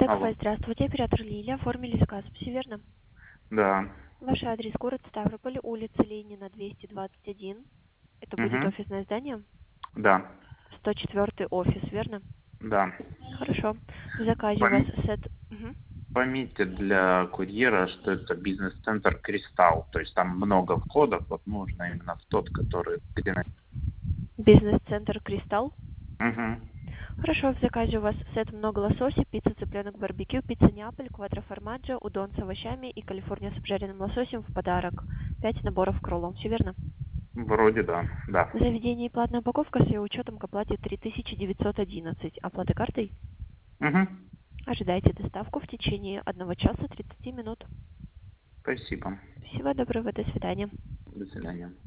Алло. Текфай, здравствуйте, оператор Лилия, оформили заказ, все верно? Да. Ваш адрес город Ставрополь, улица Ленина, 221. Это будет Угу. офисное здание? Да. 104 офис, верно? Да. Хорошо. В заказе у вас Пом- сет... Мгм. Пометьте для курьера, что это бизнес-центр «Кристалл». То есть там много входов, вот нужно именно в тот, который... Где... Бизнес-центр «Кристалл». Угу. Хорошо, в заказе у вас сет много лосося, пицца цыпленок барбекю, пицца Неаполь, квадроформаджо, удон с овощами и Калифорния с обжаренным лососем в подарок. 5 наборов кроллов, все верно? Вроде да. Да. В заведении платная упаковка с ее учетом к оплате 3911. Оплата картой? Угу. Ожидайте доставку в течение 1 часа 30 минут. Спасибо. Всего доброго, до свидания. До свидания.